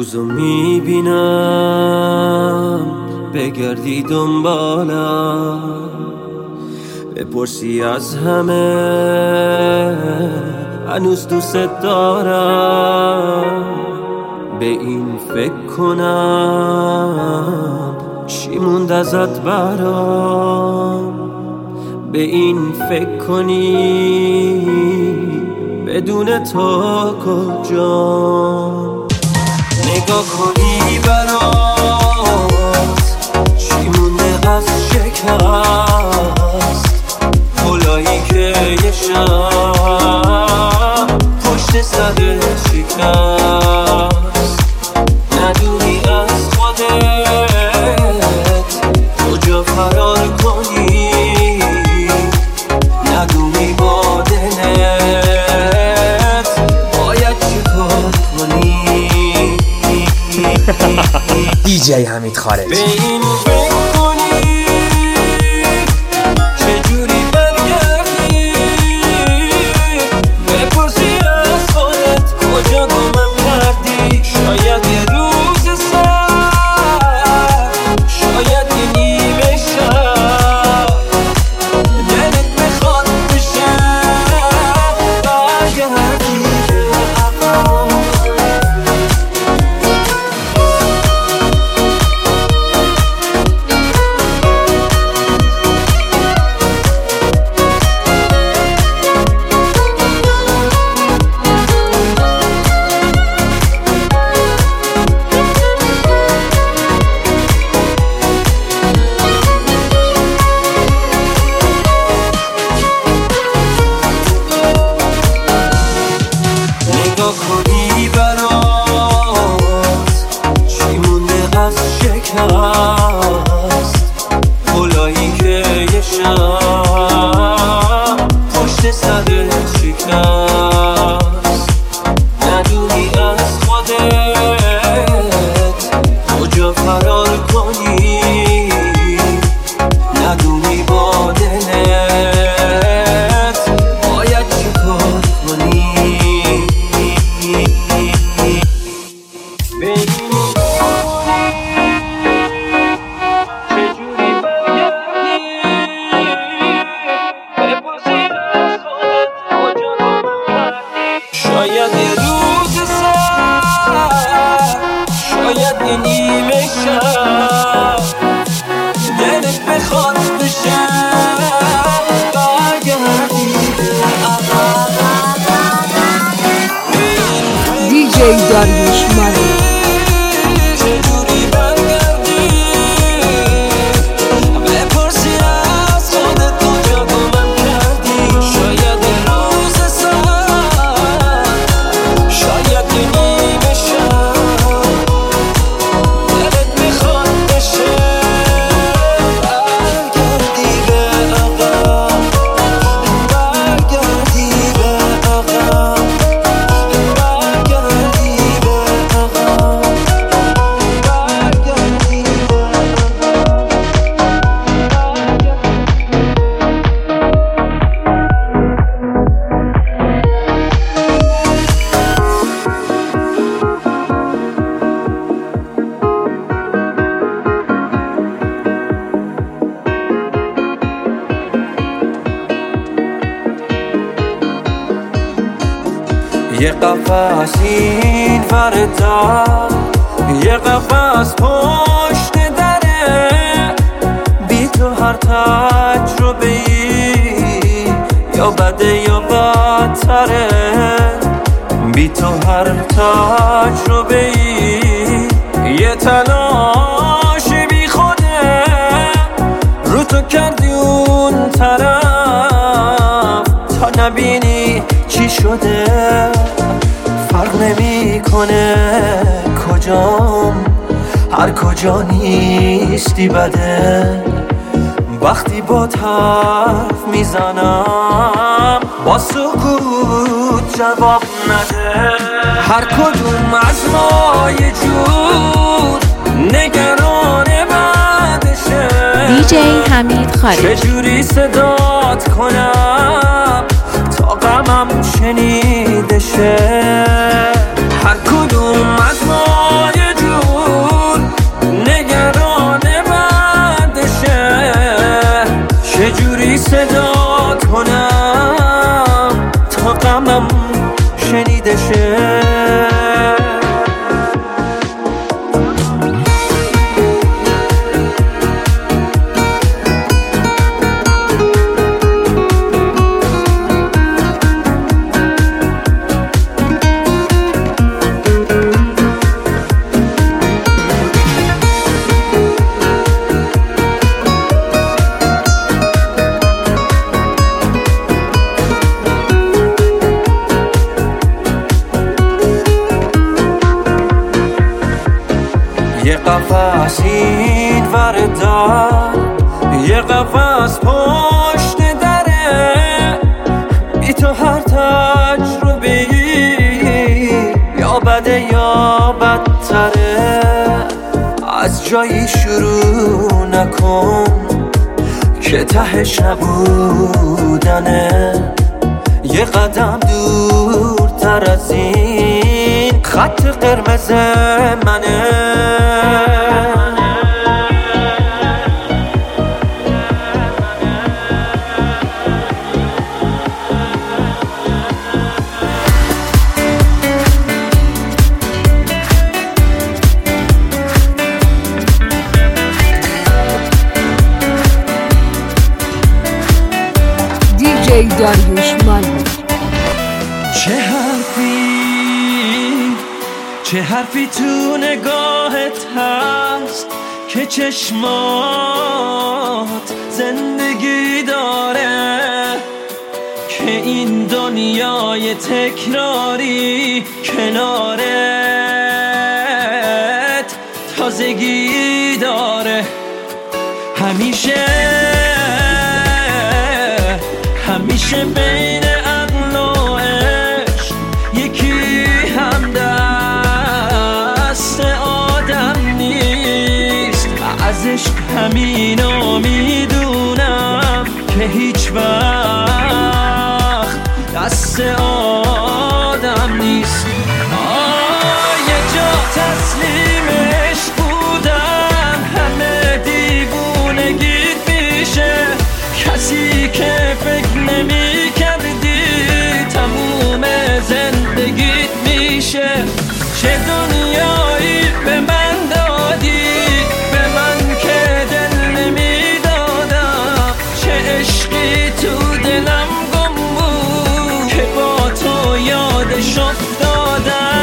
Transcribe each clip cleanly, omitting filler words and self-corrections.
روزو میبینم بگردی دنبالم، بپرسی از همه هنوز دوست دارم. به این فکر کنم چی موند ازت برام، به این فکر کنی بدون تو کجام. نگاه کنی برات چی مونده از شکست، گلایی که یه شب پشت سر شکست. ندونی از خودت کجا فرار کنی، ندونی با دلت باید چه کار کنی. DJ حمید خالد. به این فکر کنی چجوری برگردی، بپرسی از خودت کجا گمم کردی. شاید یه روز سر، شاید یه نیمه شب، دلت میخواد بشه برگردی به عقب. نگاه کنی برات چی مونده از شکست، گلایی که یه شب پشت سر شکست. ندونی از خودت کجا فرار کنی، ندونی با دلت باید چه کار کنی. به این چجوری برگردی، بپرسی از خودت کجا گمم کردی. شاید یه روز سر، شاید یه نیمه شب، دلت بخواد بشه برگردی به عقب. DJ داریوش مانی. چجوری برگردی، بپرسی از خودت کجا گمم کردی. شاید یه روز سر، شاید یه نیمه شب، دلت میخواد بشه برگردی به عقب، برگردی به عقب، برگردی به عقب، برگردی به یه قفس این ور در، یه قفس پشت دره. بی تو هر تجربه ای یا بده یا بدتره، بی تو هر تجربه ای یه تلاش بی خوده. رو تو کردی اون طرف تا نبینی چی شده. فرق نمیکنه کجام، هر کجا نیستی بده. وقتی با حرف میزنم با سکوت جواب نده. هر کدوم از ما یه جور نگران بعدشه. DJ حمید خالد. چجوری صدات کنم تا غمم شنیده شه. هر کدوم از ما صدا کنم تا غمم شنیده شه. یه قفس این ور در، یه قفس پشت دره، بی تو هر تجربه یا بده یا بدتره. از جایی شروع نکن که تهش نبودنه، یه قدم دورتر از این خط قرمز منه. دیجی داریوش مانی. چه حرفی تو نگاهت هست که چشمات زندگی داره، که این دنیای تکراری کنارت تازگی داره. همیشه بین عقل و عشق یکی هم دست آدم نیست. از عشق همینو میدونم که هیچ وقت دست آدم نیست. یه جا تسلیمش بودم، همه دیوونگیت میشه، کسی که فکر نمی کردی تموم زندگیت میشه. چه دنیایی به من دادی، به من که دل نمی دادم، چه عشقی تو دلم گم بود که با تو یادش افتادم.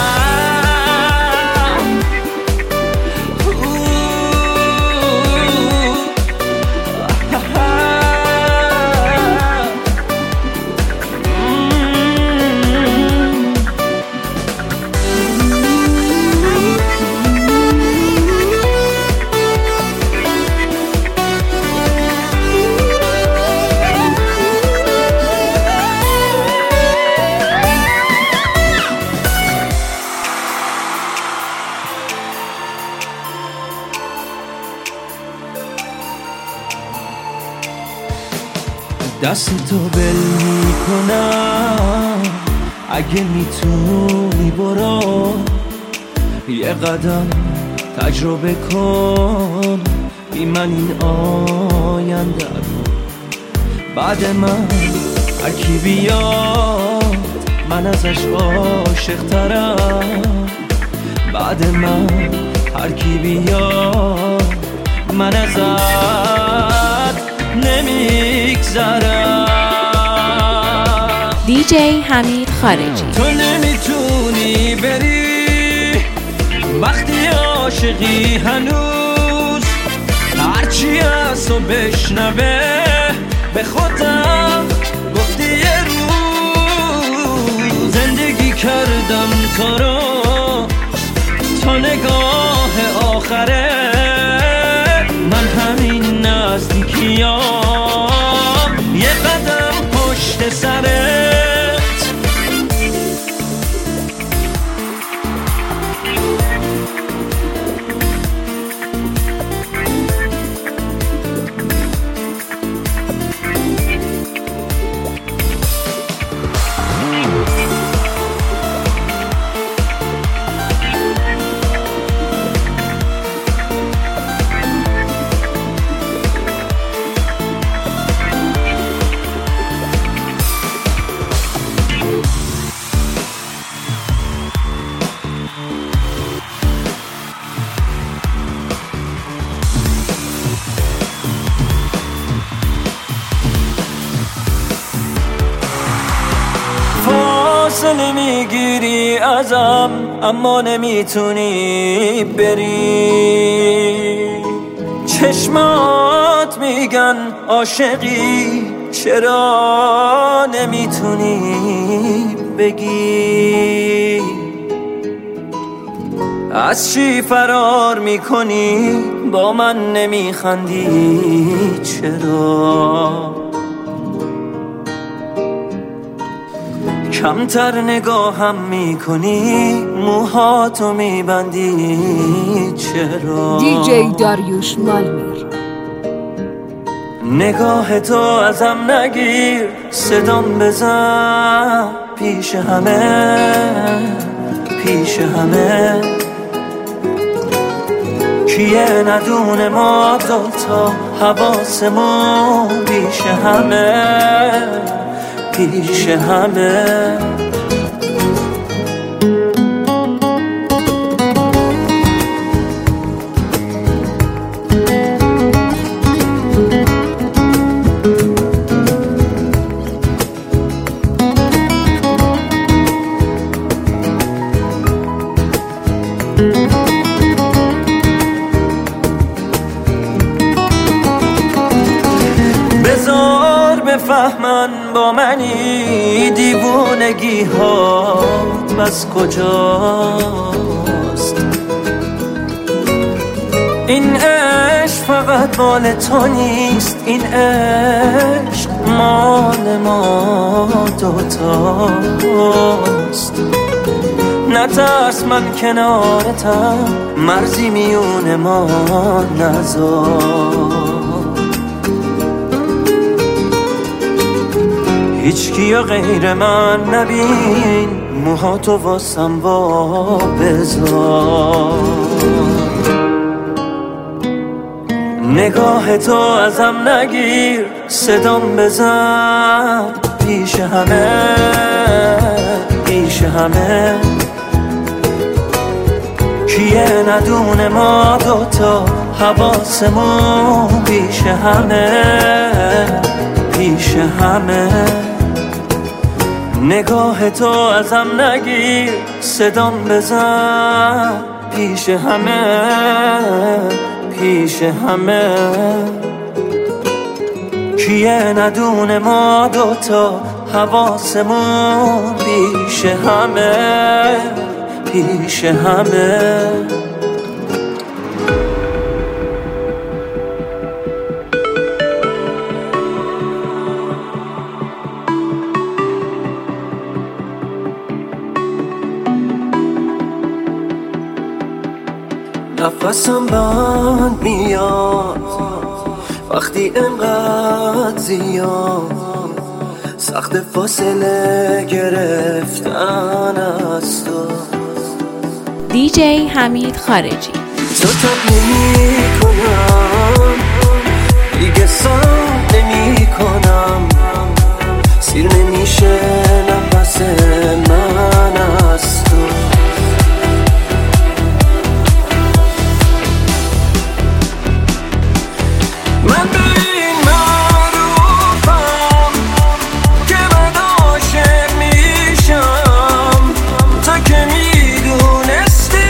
دست تو بل میکنم، اگه میتونی برو یه قدم تجربه کن بی من این آینده رو. بعد من هر کی بیاد من ازش عاشق ترم، بعد من هر کی بیاد من ازت نمیگذرم. دیجی حمید خارجی. تو نمیتونی بری وقتی عاشقی هنوز، هرچی از تو بشنوه به خودم گفتی یه روز. زندگی کردم تو رو تا نگاه آخره، من همین نزدیکیام یه قدم پشت سرت. فاصله میگیری ازم اما نمیتونی بری. چشمات میگن عاشقی چرا نمیتونی بگی. از چی فرار میکنی با من نمیخندی چرا. کمتر نگاهم میکنی موهاتو میبندی چرا. دیجی داریوش مالمیر. نگاه تو ازم نگیر صدام بزن پیش همه پیش همه. کیه ندونه ما دوتا حواسمون پیش همه پیش همه. بذار بفهمن با منی دیوونگی هات بس کجاست. این عشق فقط مال تو نیست، این عشق مال ما دوتاست. نترس من کنارتم مرزی میون ما نذار. هیچ کیو غیر من نبین موهاتو واسم وا بذار. نگاه تو ازم نگیر صدام بزن پیش همه پیش همه. کیه ندونه ما دوتا حواسمون پیش همه پیش همه. نگاه تو ازم نگیر صدام بزن پیش همه پیش همه. کیه ندونه ما دوتا حواسمون پیش همه پیش همه. نفسم بند میاد وقتی انقدر زیاد سخت فاصله گرفتن از تو. دیجی حمید خارجی. تو تب نمی کنم دیگه سام نمی کنم. سیر نمیشه نفس من از تو. من به این معروفم که من عاشق میشم. تو که میدونستی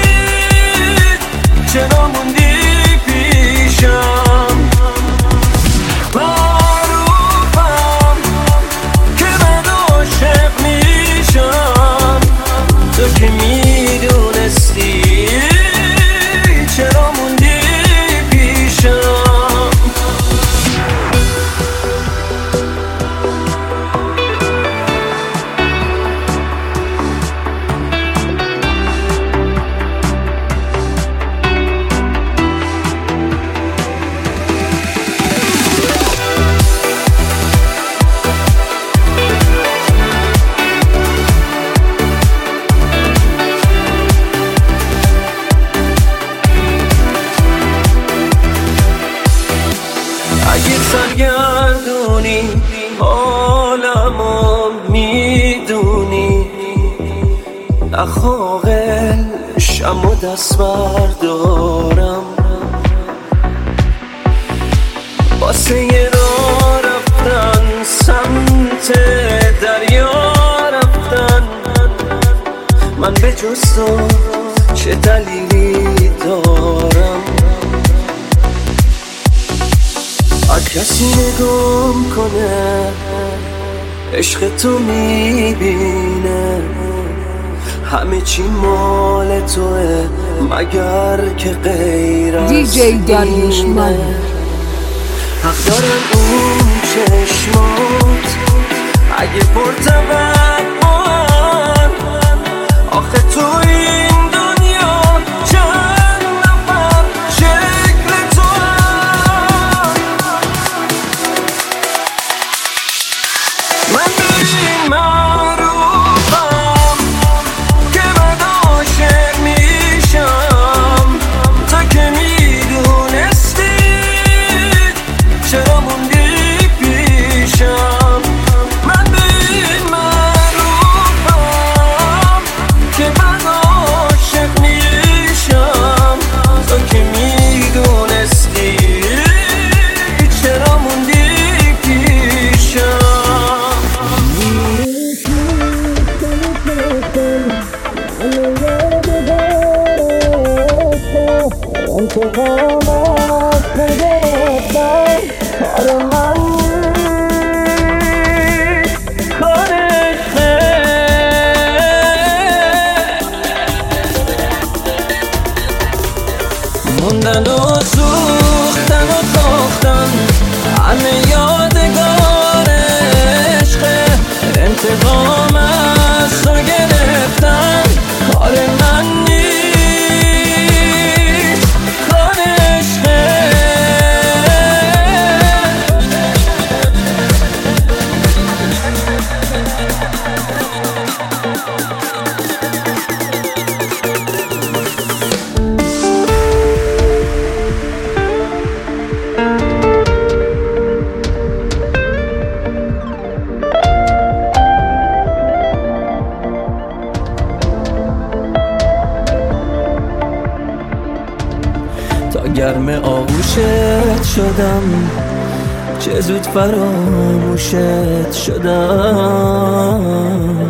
چرا موندی پیشم. معروفم که من عاشق میشم. تو که میدونستی چرا موندی پیشم. اگه سرگردونی حالمو میدونی نخواقل شم و دست بردارم. واسه یه راه رفتن سمت دریا رفتن دوستو چه دلیلی دارم، هر کسی نگام کنه عشق تو میبینه همه چی مال توه مگر که غیر از دیجی داریوش مالمیر. حق دارن اون چشمات اگه پرتوان، آخه تو این دنیا چند نفر شکل تو هم. من به این معروفم که من عاشق میشم، تا که میدونستی چرا موندی پیشم. من به این معروفم که من عاشق میشم، تا که میدونستی چرا موندی پیشم. انتقام از نگرفتن کار من نیست، کار عشقه. موندن و سوختن و ساختن همه یادگار عشقه. انتقام از تو گرفتن کار من نیست، کار عشقه. تا گرم آغوشت شدم چه زود فراموشت شدم.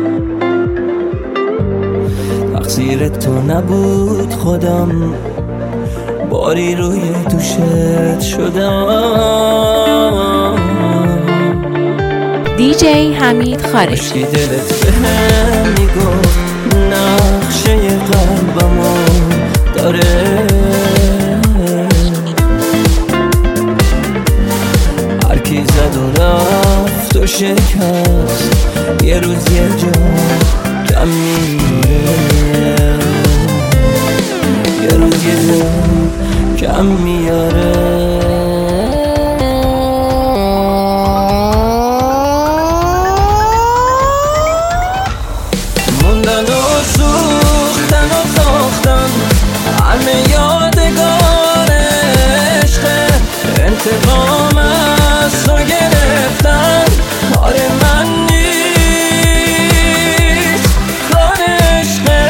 تقصیر تو نبود خودم باری روی دوشت شدم. دیجی حمید خارجی. عشقی دلت بهم میگفت نقشه قلبمو داره، هر کی زد و رفت و شکست یه روز یه جا کم میاره، یه روز یه جا کم میاره. موندن و سوختن و ساختن همه یادگار عشقه. انتقام از تو گرفتن کار من نیست، کار عشقه.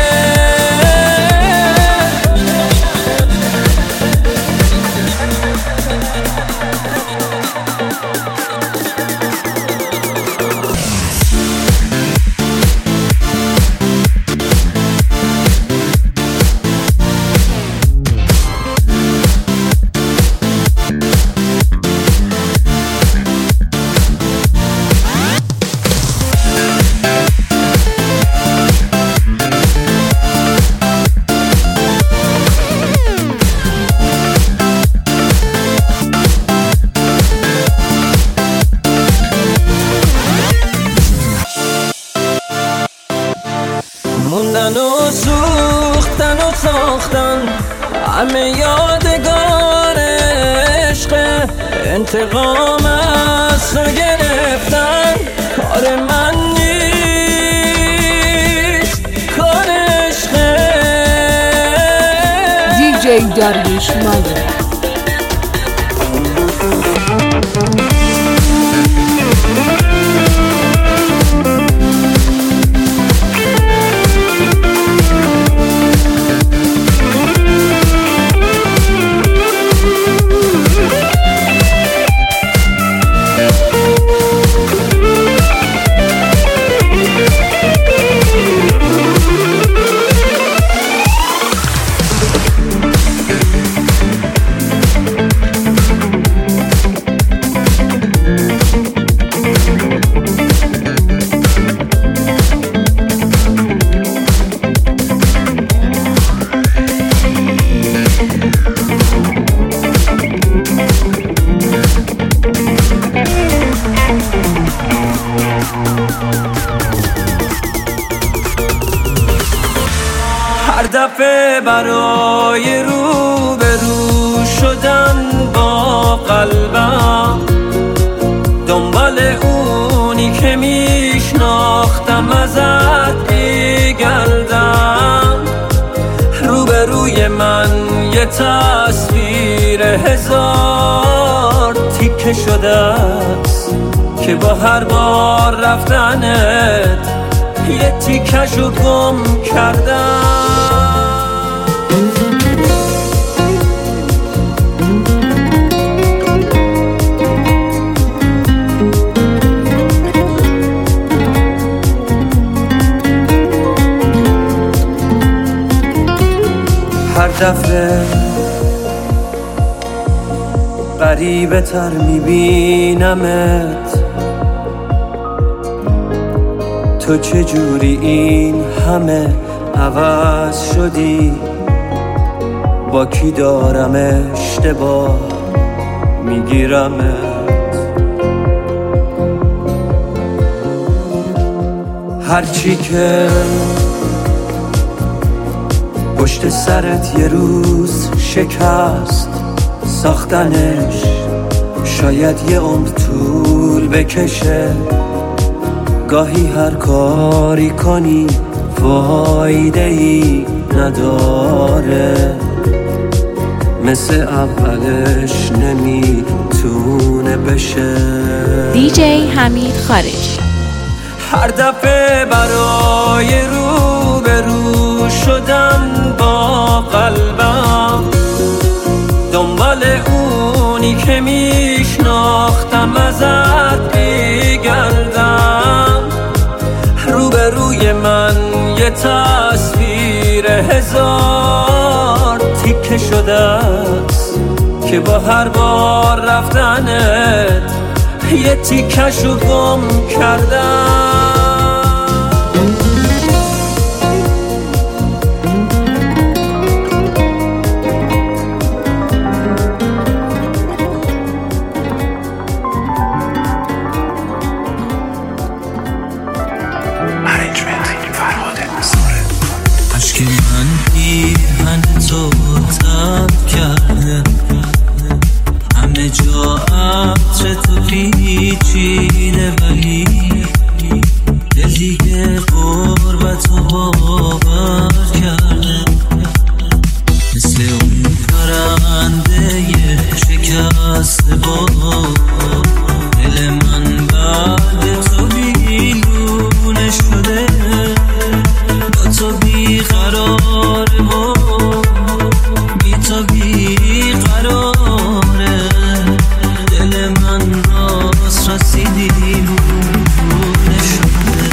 موندن و سوختن و ساختن همه یادگار عشقه. انتقام از تو گرفتن کار من نیست، کار عشقه. دیجی داریوش مالمیر. دفعه برای رو به رو شدن با قلبم دنبال اونی که میشناختم ازت میگردم. روبروی من یه تصویر هزار تیکه شده است که با هر بار رفتنت یه تیکشو گم کردم. هر دفعه غریبه تر میبینمت، تو چجوری این همه عوض شدی؟ با کی دارم اشتباه میگیرمت؟ هرچی که پشت سرت یه روز شکست ساختنش شاید یه عمر طول بکشه. گاهی هر کاری کنی فایده ای نداره، مثل اولش نمیتونه بشه. دیجی حمید خارجی. هر دفعه برای رو به رو شدن با قلبم دنبال اونی که میشناختم ازت میگردم. روبروی من یه تصویر هزار تیکه شده است که با هر بار رفتنت یه تیکشو گم کردم. عشق من پیرهن تو تب کرده، همه جا عطر تو پیچیده، ولی دل دیگه غربت رو باور کرده. مثل اون پرنده شکسته با دل من بعد تو بیلونه شده. با تو بیقراره و بی تو بیقراره، دل من راست رسیدی دیوونه شده.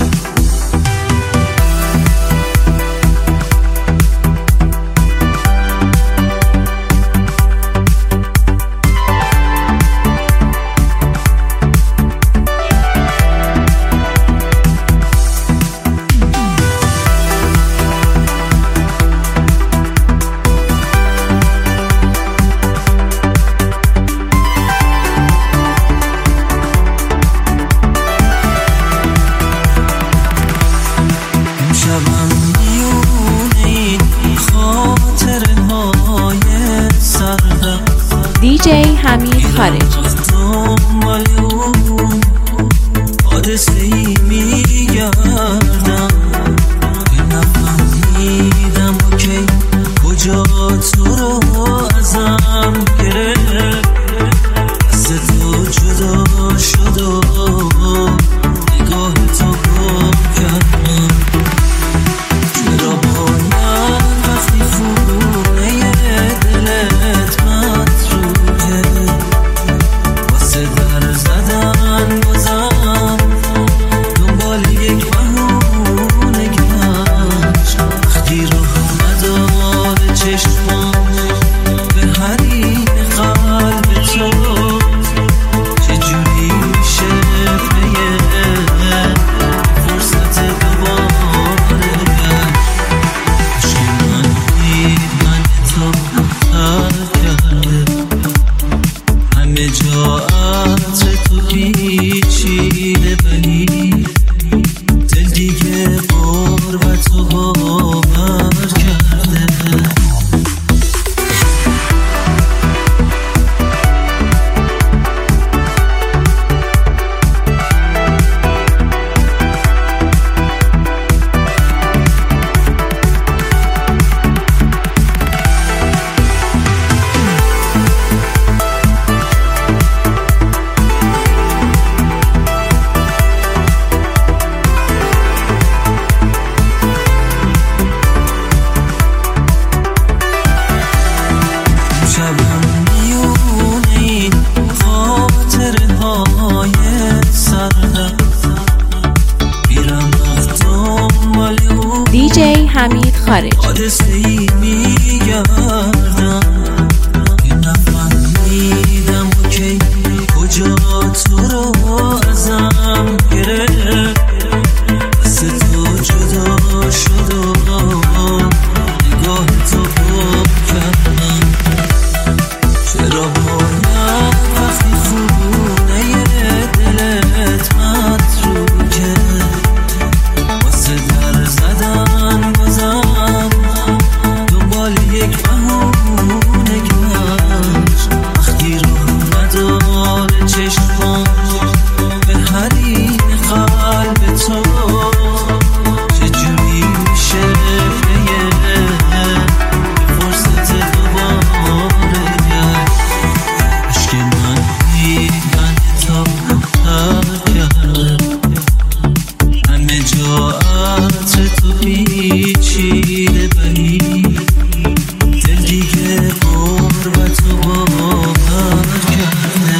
دیجی حمید خارجی. حادثه‌ای میگردم که نفهمیدم اوکی کجا تو رو ازم گرفت. دست تو جدا شد و نگاه تو گم کردم. چرا باید وقتی خونه دلت متروکه واسه در زدن بازم دنبال یک بهونه گشت؟ وقتی راه نداره چشمام به حریم قلب تو، چجوری میشه پیه فرصت دوباره گشت؟ عشق من پیرهن تو ترک کرده، همه جا عطر تو پیچیده، ولی دل دیگه غربت رو باور کرده. خارجی. حادثه‌ای میگردم که نفهمیدم که کجا تو رو ازم گرفت، دست تو جدا شد و نگاه تو گم کردم. چرا باید وقتی خونه دلت متروکه واسه در زدن بازم دنبال یک بهونه گشت، وقتی رو نداره چشمم به حریم قلب تو چجوری میشه پیه فرصت دوباره گشت. عشق من دیدن تا تر کرد، همه جا عطر تو پیچیده بری، دل دیگه غربت و باور کرده.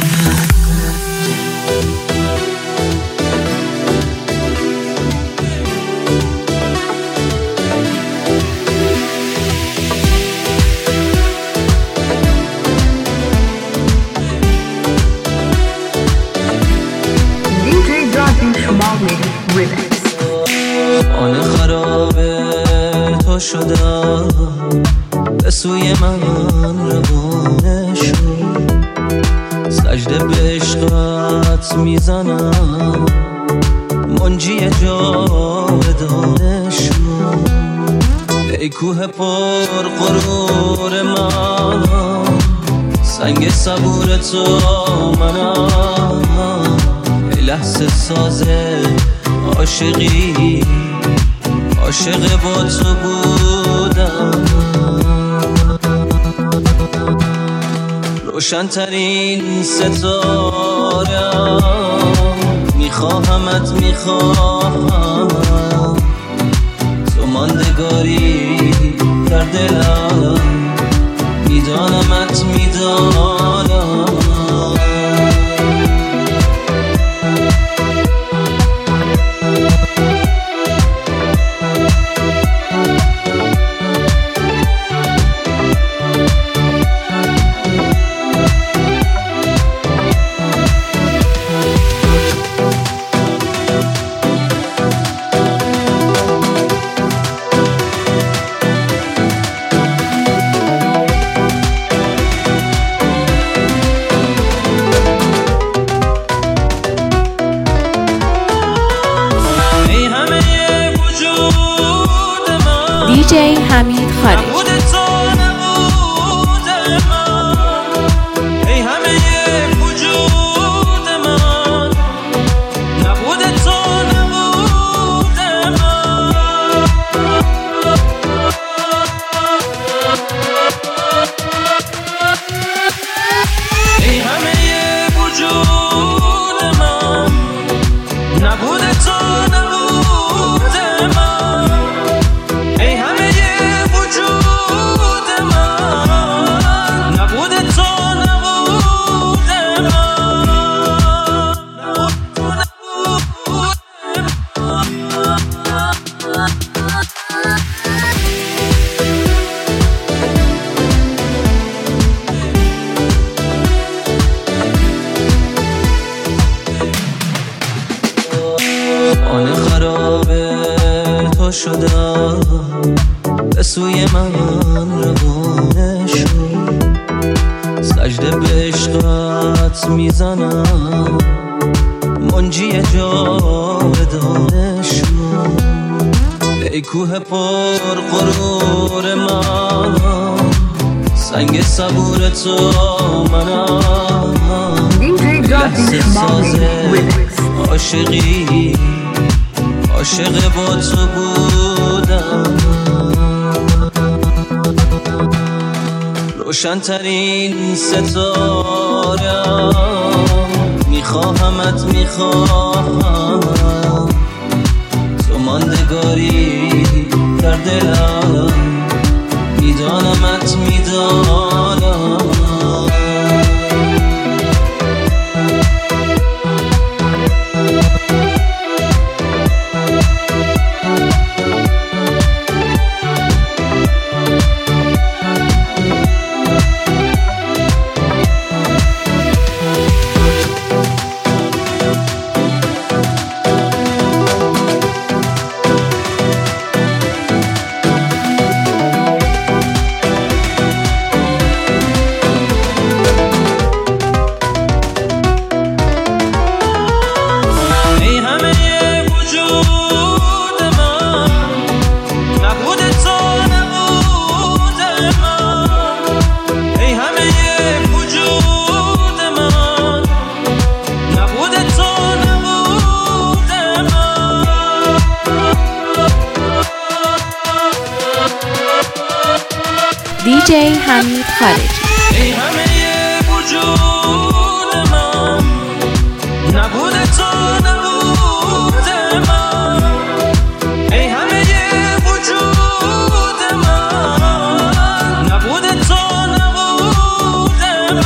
DJ Darwin Shumawi Remix. آن خرابه تو شدم به سوی من روانه شد، سجده به عشقت میزنم منجی جاودانه شد. ای کوه پر غرور من، سنگ صبور تو منم، ای لحظه سازه عاشقی، عاشق با تو بودم. روشن‌ترین ستارم، میخواهمت میخواهم، تو ماندگاری در دلم، میدانمت میدانم. DJ حمید خارجی. آن خرابه تو شدم به سوی من روانه شد، سجده به عشقت میزنم منجی جاودانه شد. ای کوه پر غرور من، سنگ صبور تو منم، DJ لحظه Darwin سازه Shumawi Remix. عاشقی، عاشق با تو بودم. روشن‌ترین ستارم، میخواهمت میخواهم، تو ماندگاری در دلم، میدانمت میدانم. دیجی حمید خارجی. ای همه وجود من، نبود تو نبود من. ای همه وجود من، نبود تو نبود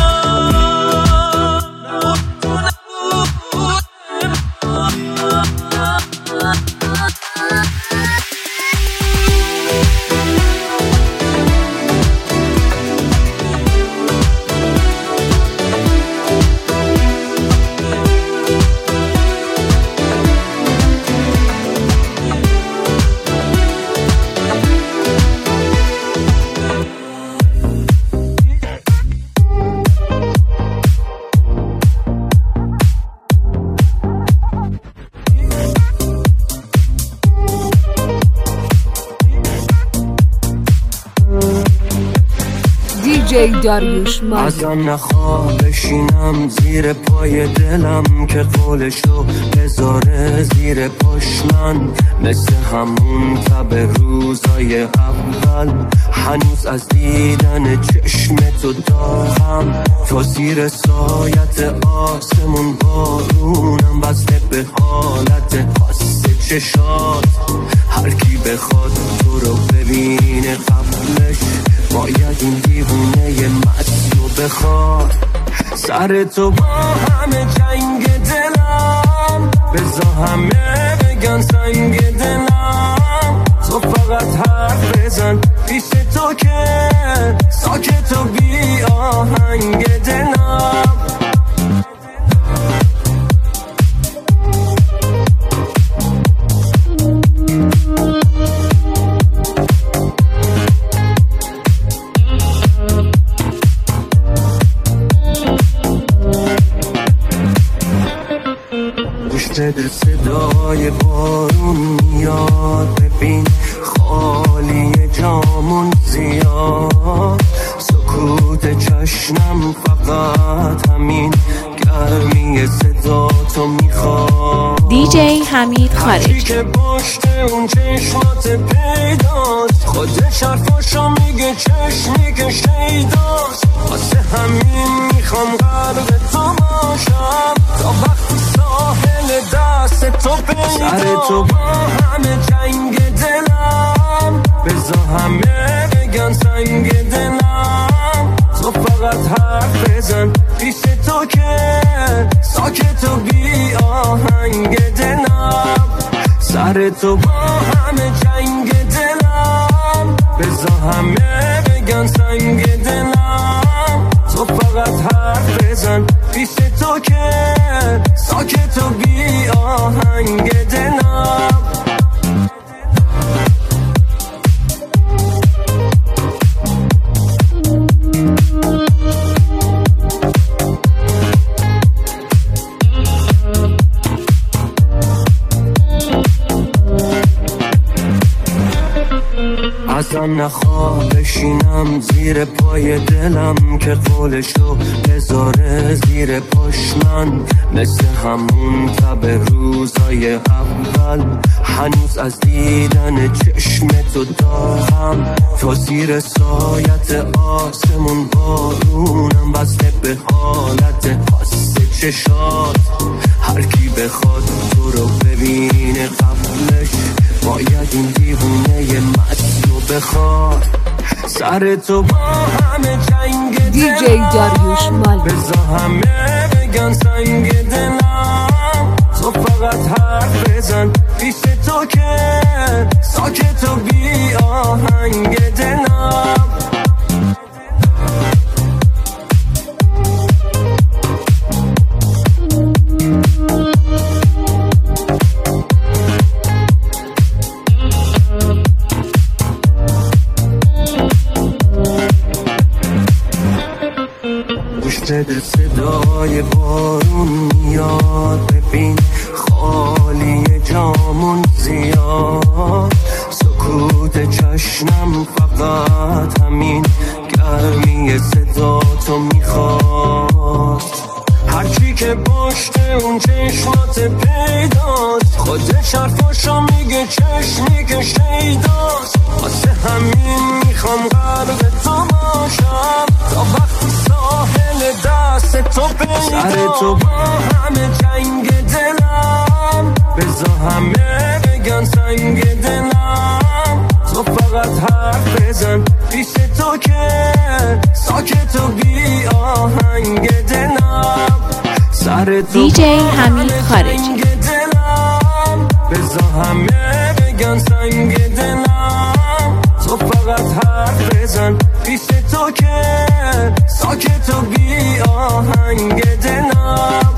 دیجی داریوش مال. ازم نخواه بشینم زیر پای دلم که قولشو بذاره زیر پاش من، مثل همون تب روزای اول. هنوز از دیدن چشم تو داغم، تو زیر سایت آسمون بارونم، بسته به حالت خاص چشات. هر کی بخواد تو رو ببینه قبلش باید این دیوونه مست رو بخواد. سر تو با همه جنگ دلم، بذار همه بگن سنگ دلم. تو فقط حرف بزن پیش تو که ساکت و بی آهنگ دلم. بده صدای بارون میاد، ببین خالی جامون زیاد. سکوت چشمم فقط همین گرمی صدا تو میخواد. دیجی حمید خارجی. که پشت اون چشمات پیداست، خودش حرفاشو میگه چشمی که شیداست. واسه همین میخوام غرق تو باشم تا وقتی ساحل دست تو پیدا. سر تو با همه جنگ دلم، بذار همه بگن سنگ دلم. تو فقط حرف بزن پیش تو که ساکت و بی آهنگ دلم. سر تو با همه جنگ دلم، بذار همه بگن سنگ دلم. تو فقط حرف بزن پیش تو که ساکت و بی آهنگ دلم. ازم نخواه بشینم زیر پای دلم که قولشو بذاره زیر پاش من، مثل همون تب روزای اول. هنوز از دیدن چشم تو داغم، تو زیر سایت آسمون بارونم، بسته به حالت خاص چشات. هر کی بخواد تو رو ببینه قبلش باید این دیوونه مست رو بخواد. سر تو با همه جنگ دلم، دیجی داریوش مال. بذار همه بگن سنگ دلم. تو فقط حرف بزن پیش تو که ساکت و بی آهنگ دلم. بده صدای بارون میاد، ببین خالی جامون زیاد. سکوت چشمم فقط همین گرمی صدا تو میخواد. هرچی که پشت اون چشمات پیدا پیداست خودش حرفاشو میگه چشمی که شیداست واسه همین میخوام غرق تو باشم تا وقتی ساحل دست تو پیدا سر تو با همه جنگ دلم بذار همه بگن سنگ دلم تو فقط حرف بزن پیش تو که ساکت و بی آهنگ دلم سر تو دیجی حمید خارجی بذار همه بگن سنگ دلم تو فقط حرف بزن پیش تو که ساکت و بی آهنگ دلم